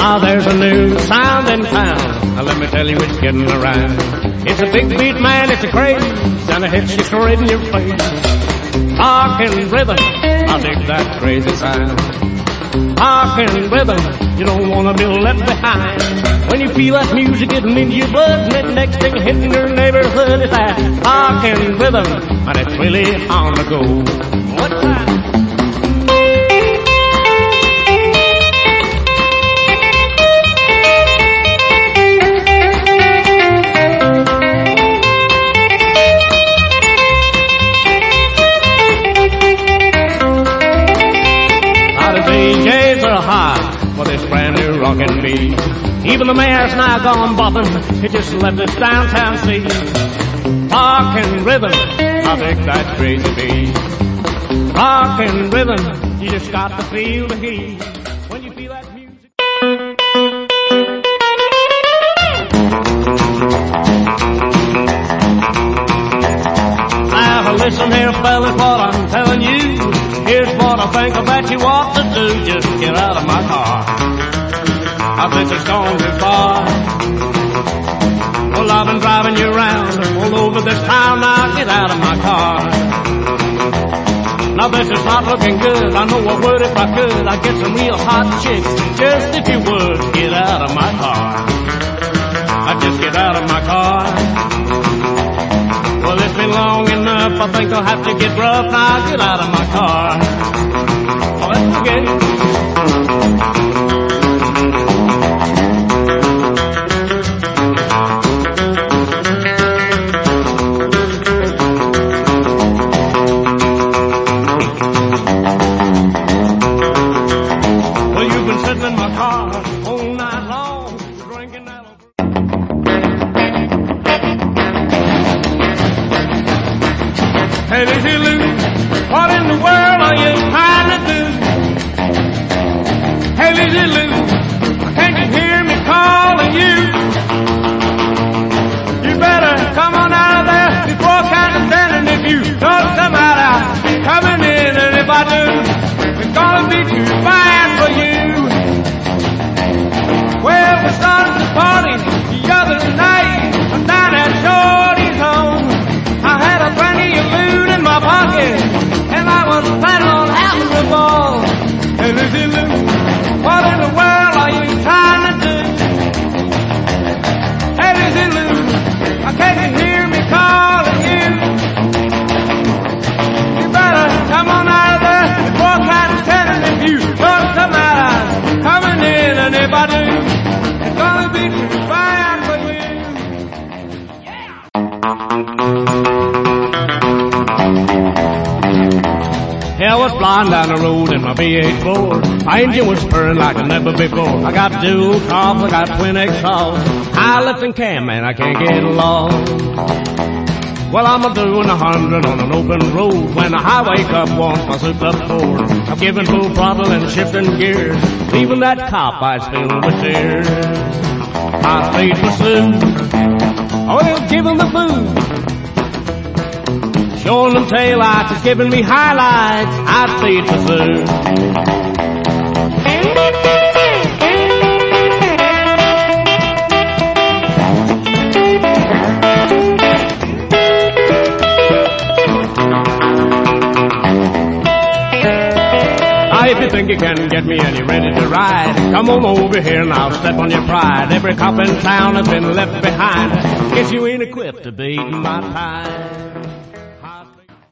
Now there's a new sound in town. Now let me tell you, it's getting around. It's a big beat, man, it's a craze, and it hits you straight in your face. Talking rhythm, I dig that crazy sound. Talking rhythm, you don't wanna be left behind. When you feel that music getting into your blood, and the next thing hitting your neighborhood is that talking rhythm, and it's really on the go. What time? DJs are hot for this brand new rockin' beat. Even the mayor's now gone bopping, he just left this downtown scene. Talking rhythm, I dig that crazy beat. Talking rhythm, you just got to feel the heat. When you feel that music. Now listen here, fellas, what I'm telling you. Here's what I think I bet you ought to do. Just get out of my car. I bet it's gone too far. Well, I've been driving you around all over this town. Now get out of my car. Now this is not looking good. I know I would if I could. I'd get some real hot chicks. Just if you would, get out of my car. I'd just get out of my car. Well, it's been long enough, I think I'll have to get rough. Now get out of my car. Oh, that's okay. Well, you've been sitting in my car all night long, drinking that. Hey, Lizzie Lou, what in the world are you trying to do? Hey, Lizzie Lou, can't you hear me calling you? You better come on out of there before counting ten, and if you don't come out, coming in, and if I do, it's gonna be too fine for you. Well, we started the party the other night down at Shorty's home. I had a plenty of loot in my pocket, and I was planning on having the ball. Hey, Lizzie Lou, what in the world are you trying to do? Hey, Lizzie Lou, can't you hear me calling you? You better come on out of there before counting ten, and if you don't come out, I'm coming in, and if I do, it's gonna be too fine for you. Yeah, I was flying down the road in my V8 4. My engine was purring like never before. I got dual carbs, I got twin exhausts. High lifting cam, man, I can't get along. Well, I'm a-doing 100 on an open road when the highway cup wants my souped-up Ford. I'm giving full throttle and shifting gears, leaving that cop eyes filled with tears. My fate was soon. Oh, they'll give him the booze. Showing them taillights, it's giving me highlights. I'd feed for food. If you think you can get me and you're ready to ride, come on over here and I'll step on your pride. Every cop in town has been left behind. Guess you ain't equipped to beat my time.